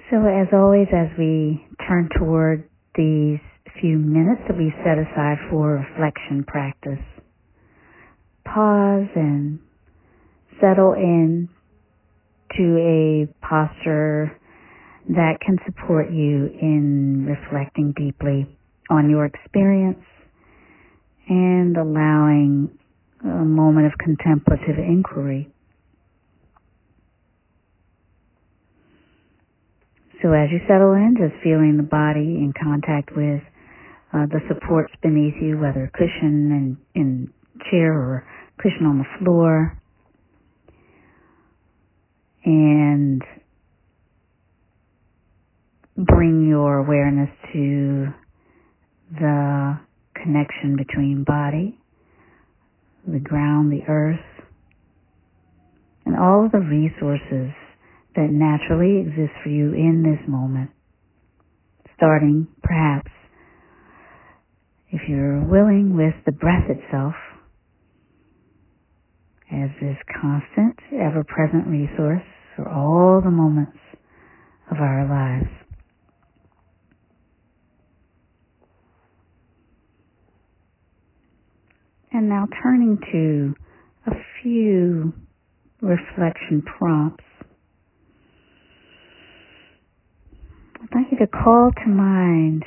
So as always, as we turn toward these few minutes that we set aside for reflection practice, pause and settle in to a posture that can support you in reflecting deeply on your experience and allowing a moment of contemplative inquiry. So as you settle in, just feeling the body in contact with the supports beneath you, whether cushion in chair or cushion on the floor. And bring your awareness to the connection between body, the ground, the earth, and all of the resources that naturally exist for you in this moment. Starting, perhaps, if you're willing, with the breath itself as this constant, ever-present resource for all the moments of our lives. And now turning to a few reflection prompts. I'd like you to call to mind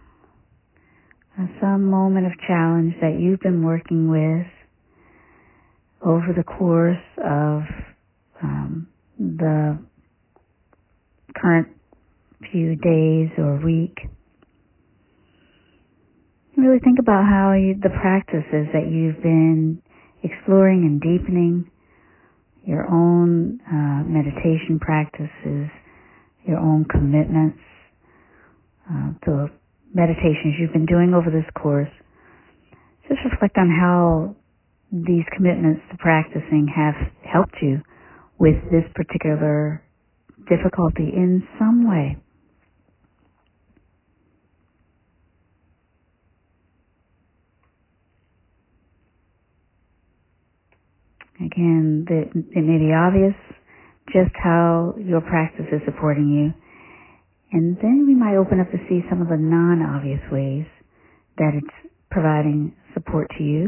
some moment of challenge that you've been working with over the course of the current few days or week. Really think about how the practices that you've been exploring and deepening, your own meditation practices, your own commitments, the meditations you've been doing over this course. Just reflect on how these commitments to practicing have helped you with this particular difficulty in some way. Again, it may be obvious just how your practice is supporting you. And then we might open up to see some of the non-obvious ways that it's providing support to you.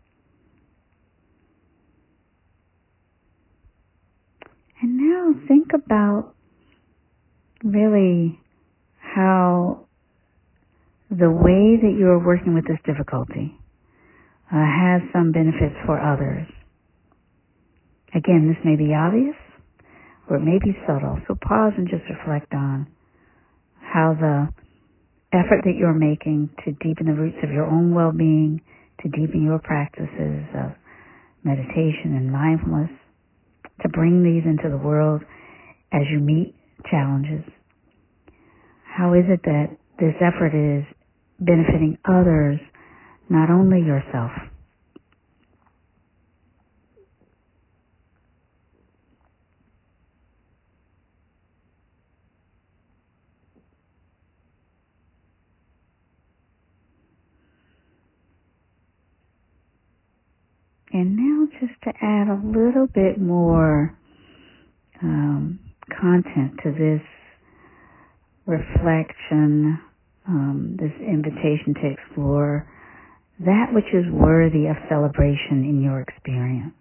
And now think about really how the way that you're working with this difficulty has some benefits for others. Again, this may be obvious or it may be subtle, so pause and just reflect on how the effort that you're making to deepen the roots of your own well-being, to deepen your practices of meditation and mindfulness, to bring these into the world as you meet challenges. How is it that this effort is benefiting others, not only yourself? And now just to add a little bit more content to this reflection, this invitation to explore that which is worthy of celebration in your experience.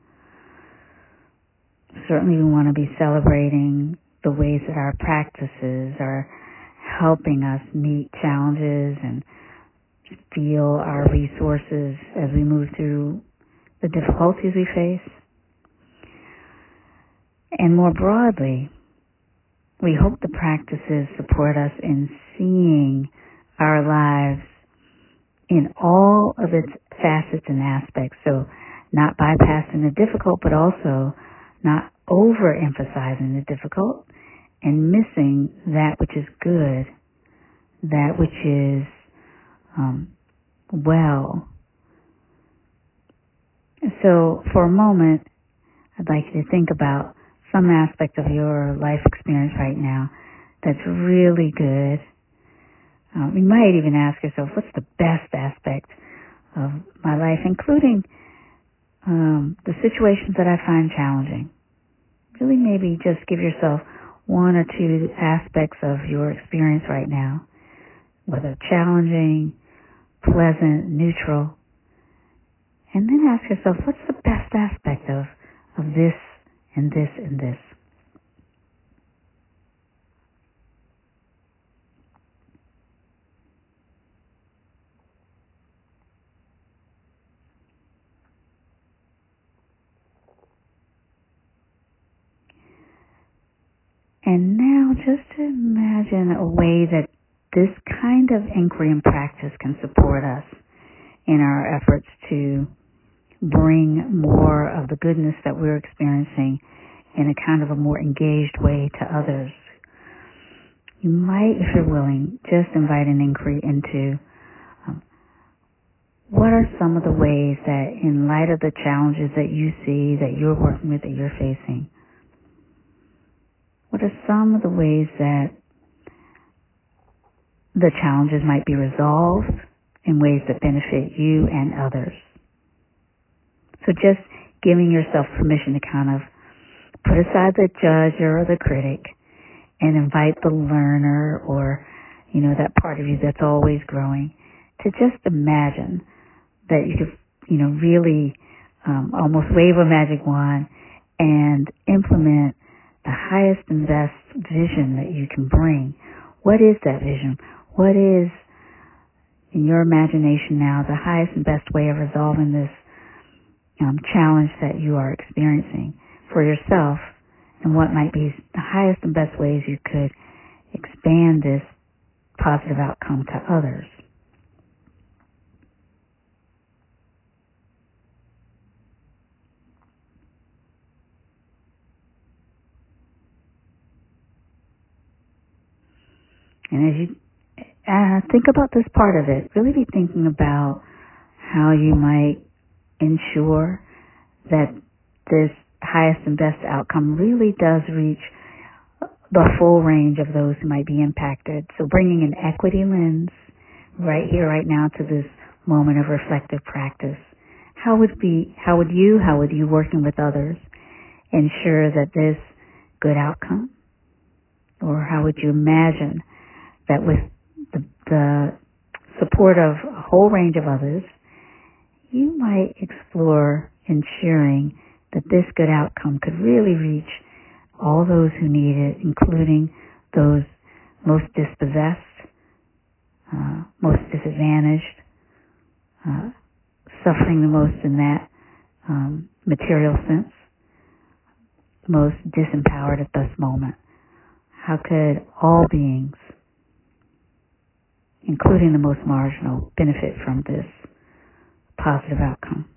Certainly we want to be celebrating the ways that our practices are helping us meet challenges and feel our resources as we move through the difficulties we face. And more broadly, we hope the practices support us in seeing our lives in all of its facets and aspects. So not bypassing the difficult, but also not overemphasizing the difficult and missing that which is good, that which is well. So for a moment, I'd like you to think about some aspect of your life experience right now that's really good. You might even ask yourself, what's the best aspect of my life, including the situations that I find challenging? Really maybe just give yourself one or two aspects of your experience right now, whether challenging, pleasant, neutral, and then ask yourself, what's the best aspect of this and this and this? And now just imagine a way that this kind of inquiry and practice can support us in our efforts to bring more of the goodness that we're experiencing in a kind of a more engaged way to others. You might, if you're willing, just invite an inquiry into what are some of the ways that, in light of the challenges that you see, that you're working with, that you're facing, what are some of the ways that the challenges might be resolved in ways that benefit you and others? So just giving yourself permission to kind of put aside the judge or the critic and invite the learner, or, that part of you that's always growing, to just imagine that you could, really almost wave a magic wand and implement the highest and best vision that you can bring. What is that vision? What is, in your imagination now, the highest and best way of resolving this challenge that you are experiencing for yourself, and what might be the highest and best ways you could expand this positive outcome to others? And as you think about this part of it, really be thinking about how you might ensure that this highest and best outcome really does reach the full range of those who might be impacted. So bringing an equity lens right here, right now, to this moment of reflective practice. How would you working with others ensure that this good outcome, or how would you imagine that with the support of a whole range of others, you might explore ensuring that this good outcome could really reach all those who need it, including those most dispossessed, most disadvantaged, suffering the most in that material sense, most disempowered at this moment. How could all beings, including the most marginal, benefit from this positive outcome?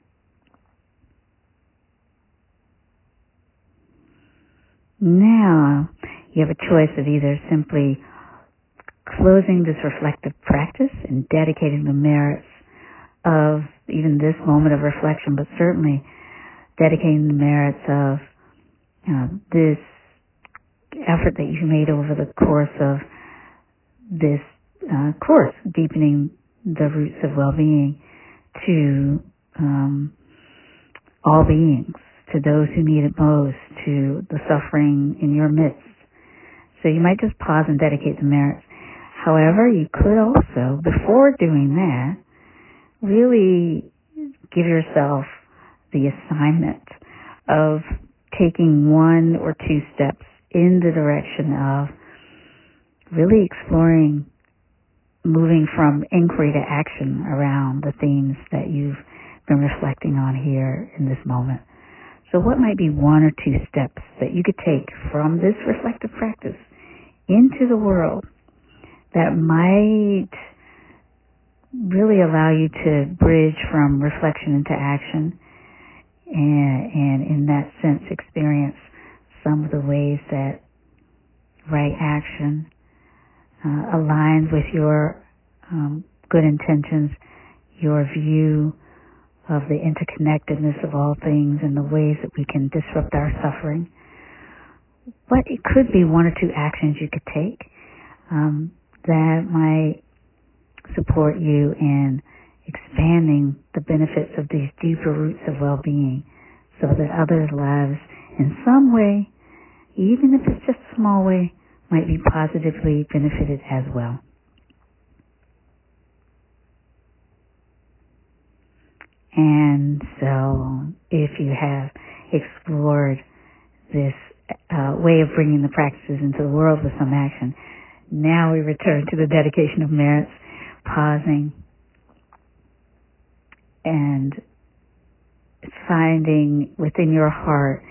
Now, you have a choice of either simply closing this reflective practice and dedicating the merits of even this moment of reflection, but certainly dedicating the merits of this effort that you've made over the course of this course, deepening the roots of well-being to all beings, to those who need it most, to the suffering in your midst. So you might just pause and dedicate the merits. However, you could also, before doing that, really give yourself the assignment of taking one or two steps in the direction of really exploring moving from inquiry to action around the themes that you've been reflecting on here in this moment. So what might be one or two steps that you could take from this reflective practice into the world that might really allow you to bridge from reflection into action, and in that sense experience some of the ways that right action aligns with your good intentions, your view of the interconnectedness of all things and the ways that we can disrupt our suffering. But it could be one or two actions you could take that might support you in expanding the benefits of these deeper roots of well-being, so that others' lives in some way, even if it's just a small way, might be positively benefited as well. And so if you have explored this way of bringing the practices into the world with some action, now we return to the dedication of merits, pausing and finding within your heart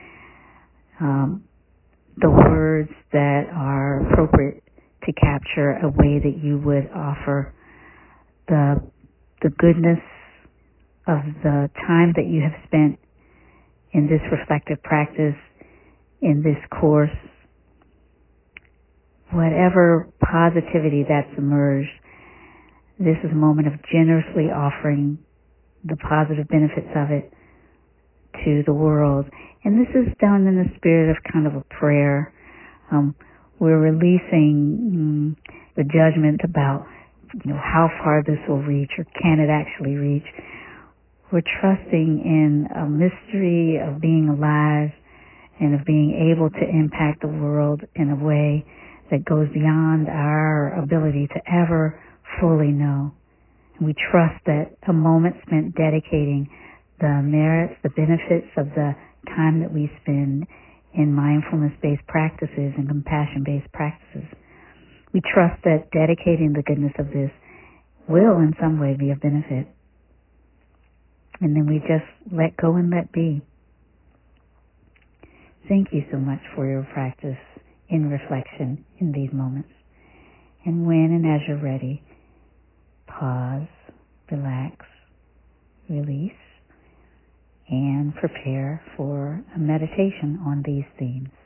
the words that are appropriate to capture a way that you would offer the goodness of the time that you have spent in this reflective practice, in this course. Whatever positivity that's emerged, this is a moment of generously offering the positive benefits of it to the world. And this is done in the spirit of kind of a prayer. We're releasing the judgment about how far this will reach, or can it actually reach. We're trusting in a mystery of being alive and of being able to impact the world in a way that goes beyond our ability to ever fully know. And we trust that a moment spent dedicating the merits, the benefits of the time that we spend in mindfulness-based practices and compassion-based practices. We trust that dedicating the goodness of this will in some way be of benefit. And then we just let go and let be. Thank you so much for your practice in reflection in these moments. And when and as you're ready, pause, relax, release, and prepare for a meditation on these themes.